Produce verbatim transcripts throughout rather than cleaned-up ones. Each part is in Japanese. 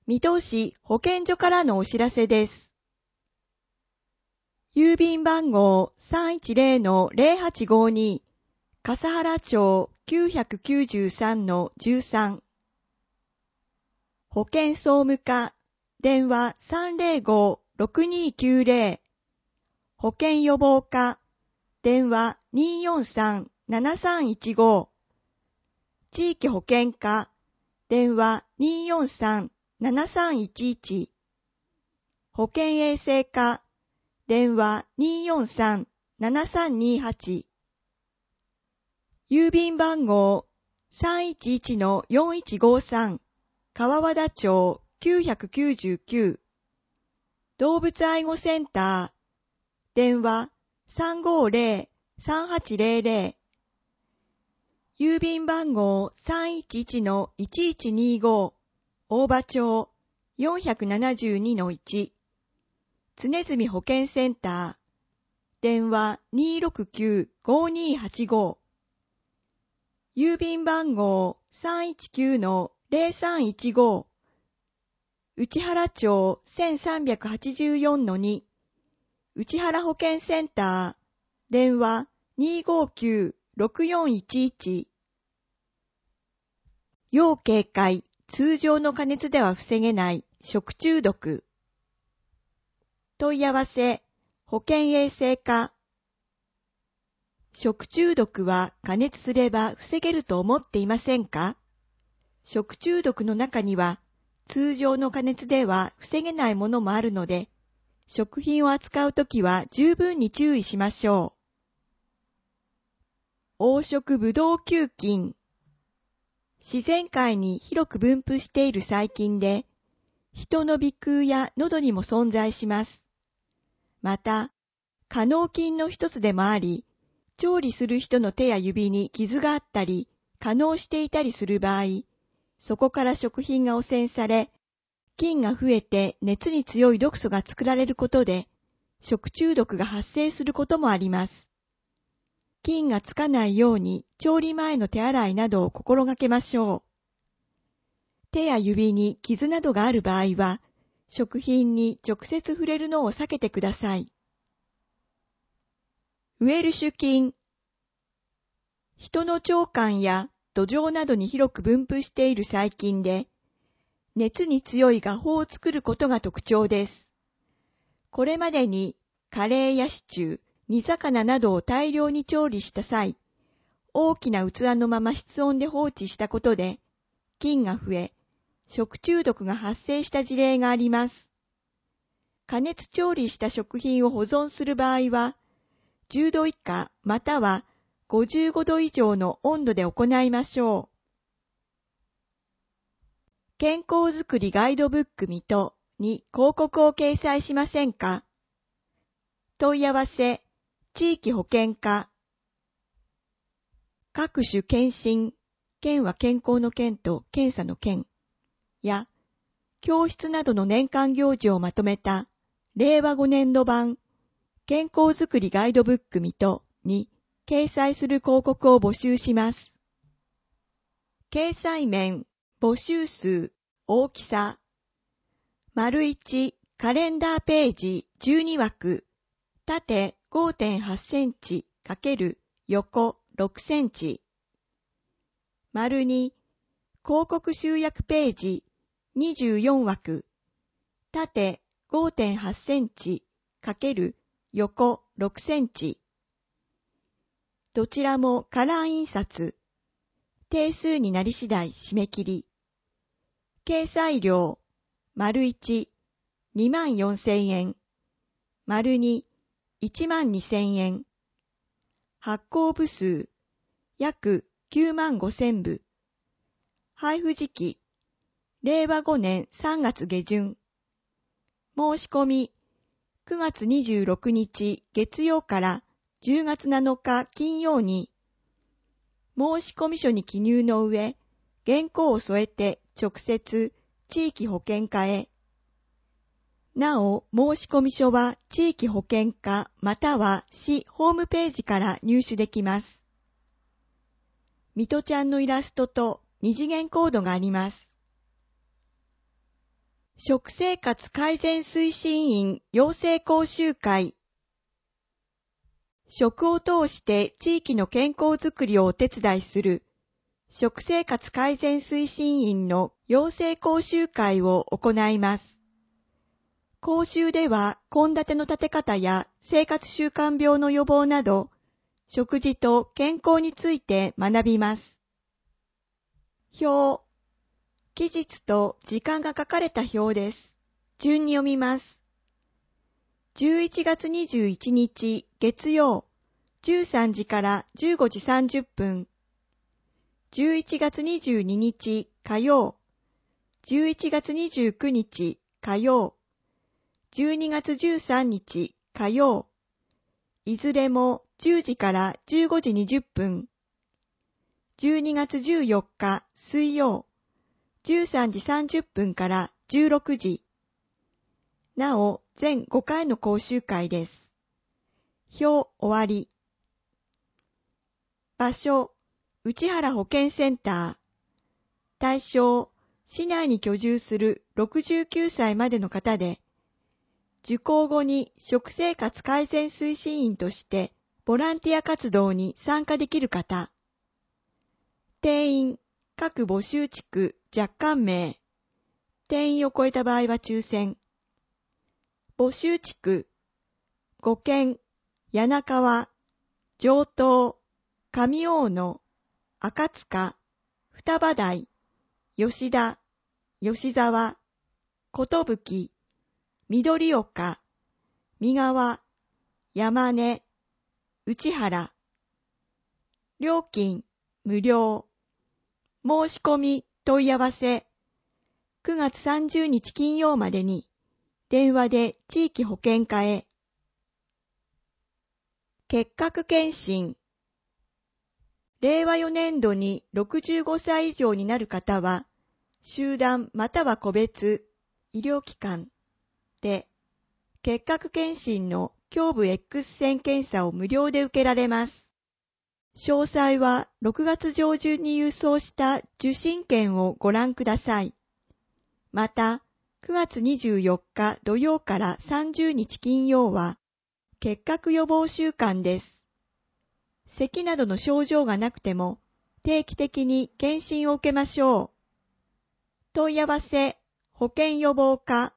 水戸市保健所からのお知らせです。郵便番号 さんいちゼロのゼロはちごに 笠原町 きゅうきゅうさんのじゅうさん。保健総務課電話 さんゼロご ろくにきゅうゼロ。保健予防課電話 にーよんさん ななさんいちご。地域保健課電話 にーよんさん ななさんいちいち。保健衛生課電話 にーよんさん ななさんにはち。郵便番号 さんいちいちのよんいちごさん 川和田町きゅうきゅうきゅう。動物愛護センター電話 さんごゼロ さんはちゼロゼロ。郵便番号 さんいちいちのいちいちにご 大場町 よんななにのいち。常住保健センター電話 にーろくきゅう ごにーはちご。郵便番号 さんいちきゅうのゼロさんいちご。内原町 せんさんびゃくはちじゅうよんのに。内原保健センター電話 にーごきゅう ろくよんいちいち。要警戒、通常の加熱では防げない食中毒。問い合わせ、保健衛生課。食中毒は加熱すれば防げると思っていませんか？食中毒の中には通常の加熱では防げないものもあるので、食品を扱うときは十分に注意しましょう。黄色ブドウ球菌。自然界に広く分布している細菌で、人の鼻腔や喉にも存在します。また、化膿菌の一つでもあり、調理する人の手や指に傷があったり、化膿していたりする場合、そこから食品が汚染され、菌が増えて熱に強い毒素が作られることで、食中毒が発生することもあります。菌がつかないように調理前の手洗いなどを心がけましょう。手や指に傷などがある場合は、食品に直接触れるのを避けてください。ウエルシュ菌。人の腸管や土壌などに広く分布している細菌で、熱に強い芽胞を作ることが特徴です。これまでにカレーやシチュー、煮魚などを大量に調理した際、大きな器のまま室温で放置したことで、菌が増え、食中毒が発生した事例があります。加熱調理した食品を保存する場合は、じゅうど以下またはごじゅうごど以上の温度で行いましょう。健康づくりガイドブック水戸に広告を掲載しませんか？問い合わせ、地域保健課。各種検診、検は健康の検と検査の検や、教室などの年間行事をまとめた令和ごねんど版健康づくりガイドブック水戸に掲載する広告を募集します。掲載面、募集数、大きさ。丸いち、カレンダーページじゅうにわく、縦 ごてんはちセンチ×横ろくセンチ。丸に、広告集約ページにじゅうよんわく、縦 ごてんはちセンチ×横ろくセンチ。どちらもカラー印刷。定数になり次第締め切り。掲載料、丸いち、にまんよんせんえん。丸に、いちまんにせんえん。発行部数、約きゅうまんごせんぶ。配布時期、れいわごねんさんがつげじゅん。申し込み、くがつにじゅうろくにち月曜からじゅうがつなのか金曜に、申込書に記入の上、原稿を添えて直接地域保健課へ。なお、申込書は地域保健課または市ホームページから入手できます。水戸ちゃんのイラストと二次元コードがあります。 食生活改善推進員養成講習会。食を通して地域の健康づくりをお手伝いする食生活改善推進員の養成講習会を行います。講習では献立の立て方や生活習慣病の予防など、食事と健康について学びます。表。期日と時間が書かれた表です。順に読みます。じゅういちがつにじゅういちにち月曜、じゅうさんじからじゅうごじさんじゅっぷん。じゅういちがつにじゅうににち火曜、じゅういちがつにじゅうくにち火曜、じゅうにがつじゅうさんにち火曜、いずれもじゅうじからじゅうごじにじゅっぷん。じゅうにがつじゅうよっか水曜、じゅうさんじさんじゅっぷんからじゅうろくじ。なお、全ごかいの講習会です。表終わり。場所、内原保健センター。対象、市内に居住するろくじゅうきゅうさいまでの方で、受講後に食生活改善推進員としてボランティア活動に参加できる方。定員、各募集地区若干名。定員を超えた場合は抽選。募集地区、五軒、柳川、城東、上大野、赤塚、双葉台、吉田、吉沢、寿、緑岡、三川、山根、内原。料金、無料。申し込み、問い合わせ。くがつさんじゅうにち金曜までに、電話で地域保健課へ。結核検診。れいわよねんどにろくじゅうごさい以上になる方は、集団または個別、医療機関で、結核検診の胸部 X 線検査を無料で受けられます。詳細はろくがつ上旬に郵送した受診券をご覧ください。また、くがつにじゅうよっか土曜からさんじゅうにち金曜は、結核予防週間です。咳などの症状がなくても、定期的に検診を受けましょう。問い合わせ、保健予防課。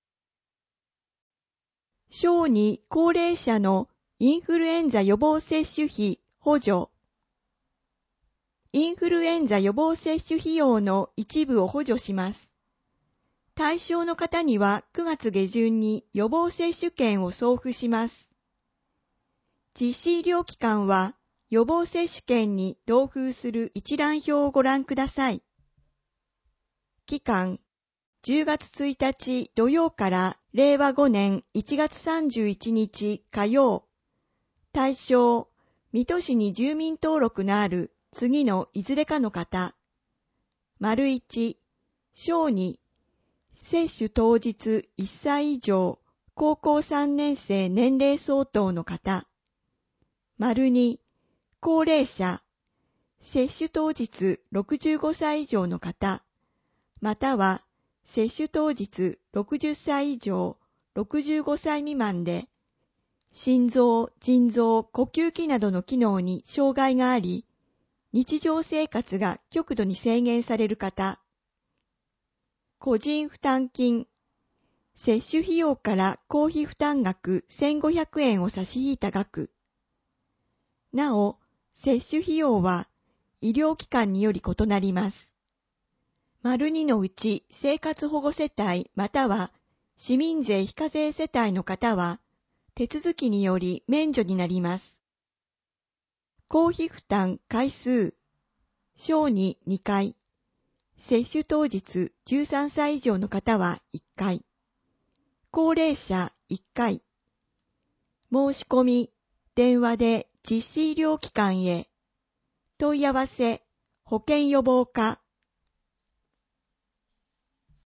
小児高齢者のインフルエンザ予防接種費補助。インフルエンザ予防接種費用の一部を補助します。対象の方にはくがつ下旬に予防接種券を送付します。実施医療機関は予防接種券に同封する一覧表をご覧ください。期間、じゅうがつついたち土曜かられいわごねんいちがつさんじゅういちにち火曜。対象、水戸市に住民登録のある次のいずれかの方。丸いち、小児、接種当日いっさい以上、高校さんねん生年齢相当の方。丸に、高齢者、接種当日ろくじゅうごさい以上の方、または接種当日ろくじゅっさい以上、ろくじゅうごさい未満で、心臓、腎臓、呼吸器などの機能に障害があり、日常生活が極度に制限される方。個人負担金。接種費用から公費負担額せんごひゃくえんを差し引いた額。なお、接種費用は医療機関により異なります。丸にのうち生活保護世帯または市民税非課税世帯の方は手続きにより免除になります。公費負担回数。小児にかい。接種当日じゅうさんさい以上の方はいっかい。高齢者いっかい。申し込み、電話で実施医療機関へ。問い合わせ、保健予防課。